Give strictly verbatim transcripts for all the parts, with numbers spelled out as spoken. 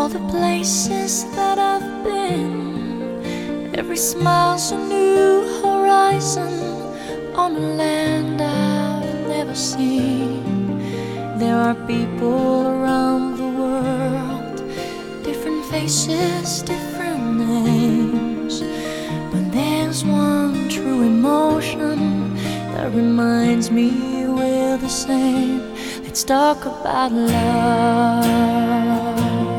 all the places that I've been, every smile's a new horizon on a land I've never seen. There are people around the world, different faces, different names, but there's one true emotion that reminds me we're the same. Let's talk about love.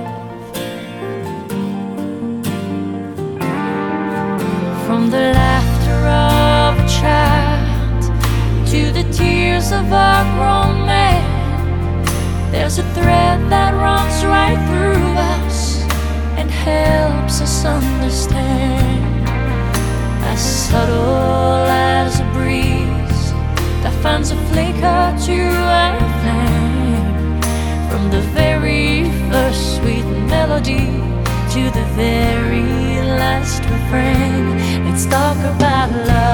From the laughter of a child to the tears of a grown man, there's a thread that runs right through us and helps us understand. As subtle as a breeze that finds a flicker to a flame, from the very first sweet melody to the very last refrain. Let's talk about love.